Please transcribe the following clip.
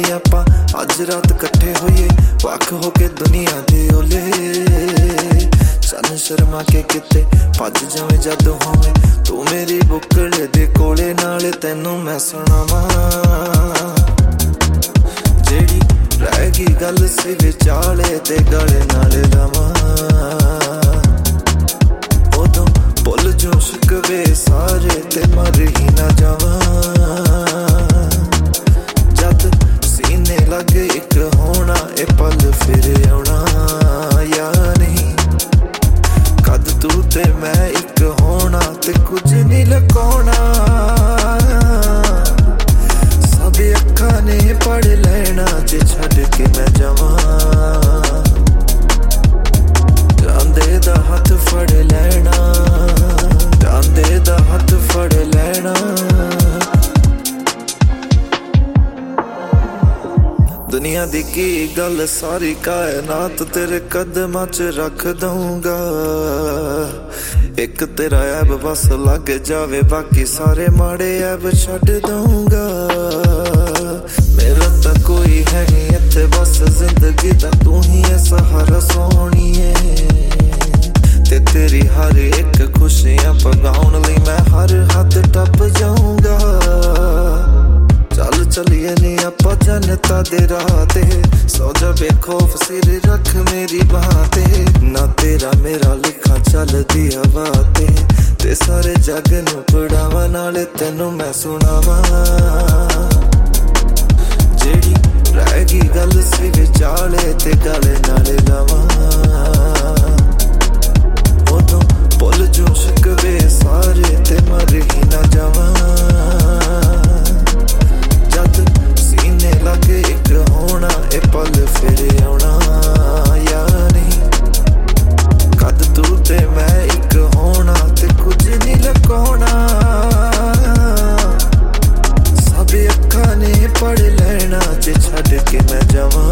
ਨੀ ਆਪਾਂ ਅੱਜ ਰਾਤ ਇਕੱਠੇ ਹੋਈਏ ਵੱਖ ਹੋ ਕੇ ਦੁਨੀਆ ਦੇ ਓਲੇ ਸਾਨੂੰ ਸ਼ਰਮਾ ਕੇ ਕਿਤੇ ਭੱਜ ਜਾਵੇਂ ਜਦ ਹੋਵੇਂ ਤੂੰ ਮੇਰੀ ਬੁੱਕਲ ਦੇ ਕੋਲੇ ਨਾਲੇ ਤੈਨੂੰ ਮੈਂ ਸੁਣਾਵਾਂ ਜਿਹੜੀ ਰਹਿ ਗਈ ਗੱਲ ਸੀ ਵਿਚਾਲੇ ਤੇ ਗਲੇ ਨਾਲ ਲਾਵਾਂ ਉਦੋਂ ਭੁੱਲ ਜੋ ਸ਼ਿਕਵੇ ਸਾਰੇ ਤੇ ਮਰ ਹੀ ਨਾ ਜਾਵਾਂ ਜਦ ਸੀਨੇ ਲੱਗੇ ਇੱਕ ਹੋਣਾ ਇਹ ਪਲ ਫਿਰ ਆਉਣਾ ਯਾ ਨਹੀਂ ਕਦ ਤੂੰ ਤੇ ਮੈਂ ਇੱਕ ਹੋਣਾ ਤੇ ਕੁਝ ਨਹੀਂ ਲੁਕਾਉਣਾ ਸਭ ਅੱਖਾਂ ਨੇ ਪੜ ਲੈਣਾ ਜੇ ਛੱਡ ਕੇ ਮੈਂ ਜਾਵਾਂ ਜਾਂਦੇ ਦਾ ਹੱਥ ਫੜ ਲੈਣਾ ਜਾਂਦੇ ਦਾ ਹੱਥ ਫੜ ਲੈਣਾ ਦੁਨੀਆ ਦੀ ਕੀ ਗੱਲ ਸਾਰੀ ਕਾਇਨਾਤ ਤੇਰੇ ਕਦਮਾਂ 'ਚ ਰੱਖ ਦਊਂਗਾ ਇੱਕ ਤੇਰਾ ਐਬ ਬਸ ਲੱਗ ਜਾਵੇ ਬਾਕੀ ਸਾਰੇ ਮਾੜੇ ਐਬ ਛੱਡ ਦਊਂਗਾ ਮੇਰਾ ਤਾਂ ਕੋਈ ਹੈ ਨਹੀਂ ਇੱਥੇ ਬਸ ਜ਼ਿੰਦਗੀ ਦਾ ਤੂੰ ਹੀ ਹੈ ਸਹਾਰਾ ਸੋਹਣੀਏ ਤੇ ਤੇਰੀ ਹਰ ਇੱਕ ਖੁਸ਼ੀਆਂ ਪਗਾਉਣ ਲਈ ਮੈਂ ਹਰ ਹੱਦ ਟੱਪ ਜਾਊਂਗਾ ਚੱਲ ਚੱਲੀਏ ਨੀ ਆਪਾਂ ਜਨਤਾ ਦੇ ਰਾਹ ਤੇ ਸੌ ਜਾ ਬੇਖੌਫ ਸਿਰ ਰੱਖ ਮੇਰੀ ਬਾਹ ਤੇ ਨਾ ਤੇਰਾ ਮੇਰਾ ਲਿਖਾ ਚੱਲਦੀ ਹਵਾ ਤੇ ਸਾਰੇ ਜੱਗ ਨੂੰ ਪੜਾਵਾਂ ਨਾਲੇ ਤੈਨੂੰ ਮੈਂ ਸੁਣਾਵਾਂ ਜਿਹੜੀ ਰਹਿ ਗਈ ਗੱਲ ਸੀ ਵਿਚਾਲੇ ਤੇ ਗਲੇ ਨਾਲ ਲਾਵਾਂ ਉਦੋਂ ਭੁੱਲ ਜੋ ਸ਼ਿਕਵੇ ਸਾਰੇ ਤੇ ਮਰ ਹੀ ਨਾ ਜਾਵਾਂ ਜਦ ਸੀਨੇ ਲੱਗੇ ਇੱਕ ਹੋਣਾ ਇਹ ਪਲ ਫਿਰ ਆਉਣਾ ਯਾ ਨਹੀਂ ਕਦ ਤੂੰ ਤੇ ਮੈਂ ਇੱਕ ਹੋਣਾ ਤੇ ਕੁਝ ਨਹੀਂ ਲੁਕਾਉਣਾ ਸਭ ਅੱਖਾਂ ਨੇ ਪੜ ਲੈਣਾ ਜੇ ਛੱਡ ਕੇ ਮੈਂ ਜਾਵਾਂ